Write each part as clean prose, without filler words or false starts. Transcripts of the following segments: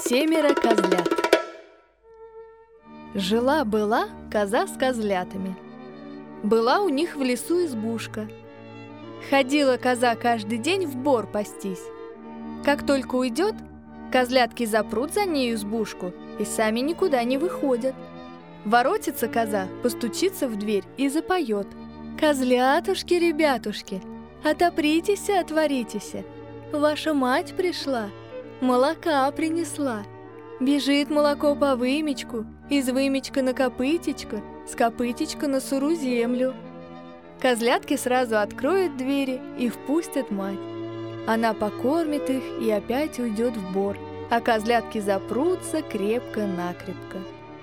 Семеро козлят. Жила-была коза с козлятами. Была у них в лесу избушка. Ходила коза каждый день в бор пастись. Как только уйдет, козлятки запрут за нею избушку и сами никуда не выходят. Воротится коза, постучится в дверь и запоет: «Козлятушки, ребятушки, отопритесь, отворитесь. Ваша мать пришла, молока принесла. Бежит молоко по вымечку, из вымечка на копытечко, с копытечка на сыру землю». Козлятки сразу откроют двери и впустят мать. Она покормит их и опять уйдет в бор, а козлятки запрутся крепко-накрепко.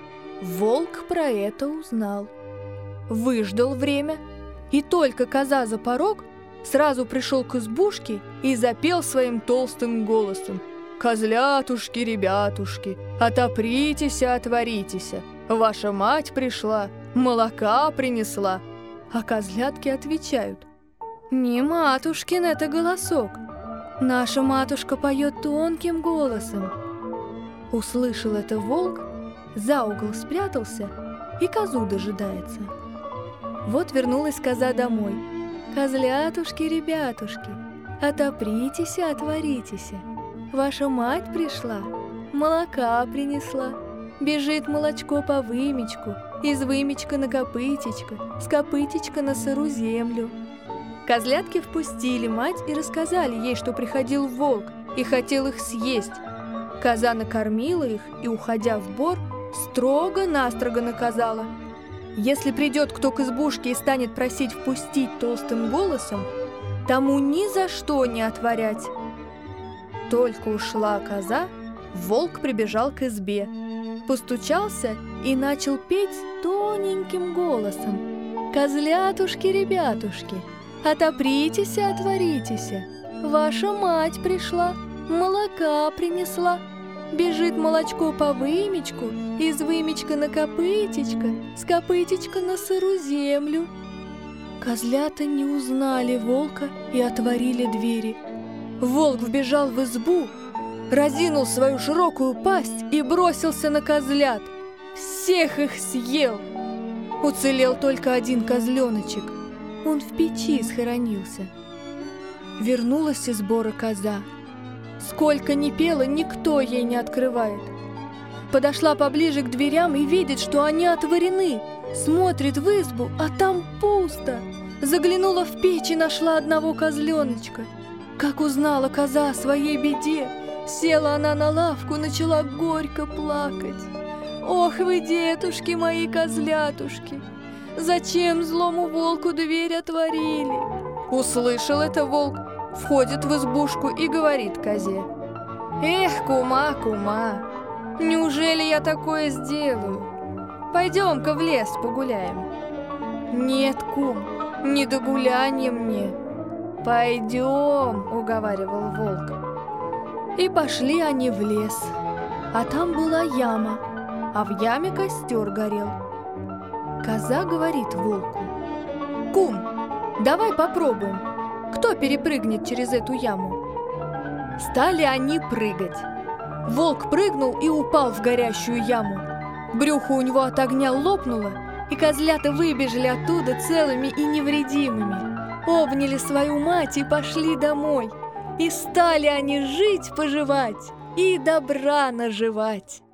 Волк про это узнал. Выждал время, и только коза за порог, сразу пришел к избушке и запел своим толстым голосом: «Козлятушки, ребятушки, отопритесь, отворитесь. Ваша мать пришла, молока принесла». А козлятки отвечают: «Не матушкин это голосок. Наша матушка поет тонким голосом». Услышал это волк, за угол спрятался и козу дожидается. Вот вернулась коза домой. «Козлятушки, ребятушки, отопритесь, отворитесь. Ваша мать пришла, молока принесла. Бежит молочко по вымечку, из вымечка на копытечко, с копытечка на сыру землю». Козлятки впустили мать и рассказали ей, что приходил волк и хотел их съесть. Коза накормила их и, уходя в бор, строго-настрого наказала: «Если придет кто к избушке и станет просить впустить толстым голосом, тому ни за что не отворять». Только ушла коза, волк прибежал к избе, постучался и начал петь тоненьким голосом: «Козлятушки, ребятушки, отопритесь, отворитесь. Ваша мать пришла, молока принесла. Бежит молочко по вымечку, из вымечка на копытечко, с копытечка на сыру землю». Козлята не узнали волка и отворили двери. Волк вбежал в избу, разинул свою широкую пасть и бросился на козлят. Всех их съел. Уцелел только один козленочек. Он в печи схоронился. Вернулась из бора коза. Сколько ни пела, никто ей не открывает. Подошла поближе к дверям и видит, что они отворены. Смотрит в избу, а там пусто. Заглянула в печь и нашла одного козленочка. Как узнала коза о своей беде, села она на лавку, начала горько плакать: «Ох вы, детушки мои козлятушки, зачем злому волку дверь отворили?» Услышал это волк, входит в избушку и говорит козе: «Эх, кума, кума, неужели я такое сделаю? Пойдем-ка в лес погуляем». «Нет, кум, не до гуляния мне». «Пойдем», — уговаривал волк. И пошли они в лес, а там была яма, а в яме костер горел. Коза говорит волку: «Кум, давай попробуем, кто перепрыгнет через эту яму». Стали они прыгать. Волк прыгнул и упал в горящую яму. Брюхо у него от огня лопнуло, и козлята выбежали оттуда целыми и невредимыми. Обняли свою мать и пошли домой. И стали они жить-поживать и добра наживать.